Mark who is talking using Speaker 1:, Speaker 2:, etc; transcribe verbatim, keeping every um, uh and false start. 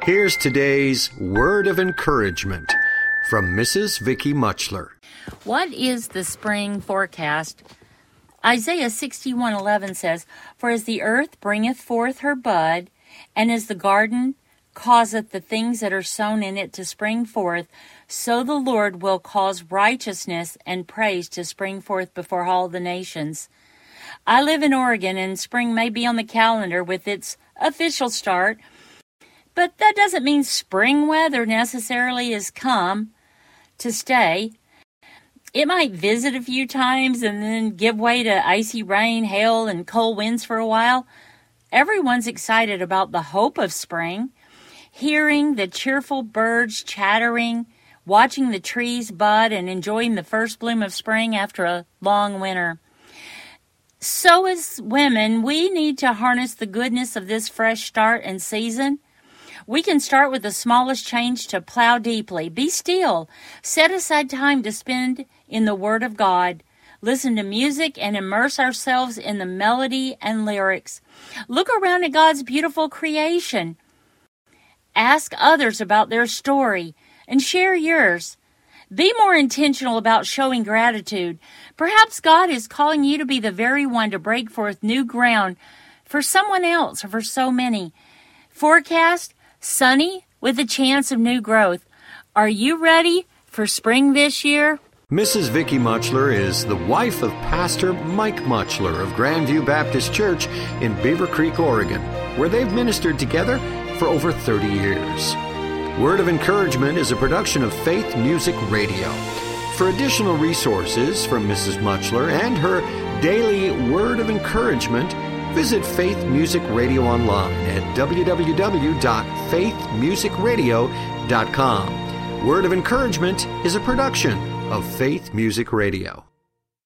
Speaker 1: Here's today's word of encouragement from Missus Vicky Muchler.
Speaker 2: What is the spring forecast? Isaiah sixty-one eleven says, "For as the earth bringeth forth her bud, and as the garden causeth the things that are sown in it to spring forth, so the Lord will cause righteousness and praise to spring forth before all the nations." I live in Oregon, and spring may be on the calendar with its official start, but that doesn't mean spring weather necessarily has come to stay. It might visit a few times and then give way to icy rain, hail, and cold winds for a while. Everyone's excited about the hope of spring, hearing the cheerful birds chattering, watching the trees bud, and enjoying the first bloom of spring after a long winter. So as women, we need to harness the goodness of this fresh start and season. We can start with the smallest change to plow deeply. Be still. Set aside time to spend in the Word of God. Listen to music and immerse ourselves in the melody and lyrics. Look around at God's beautiful creation. Ask others about their story and share yours. Be more intentional about showing gratitude. Perhaps God is calling you to be the very one to break forth new ground for someone else or for so many. Forecast: sunny with a chance of new growth. Are you ready for spring this year?
Speaker 1: Missus Vicky Muchler is the wife of Pastor Mike Muchler of Grandview Baptist Church in Beaver Creek, Oregon, where they've ministered together for over thirty years. Word of Encouragement is a production of Faith Music Radio. For additional resources from Missus Muchler and her daily Word of Encouragement, visit Faith Music Radio online at w w w dot faith music radio dot com. Word of Encouragement is a production of Faith Music Radio.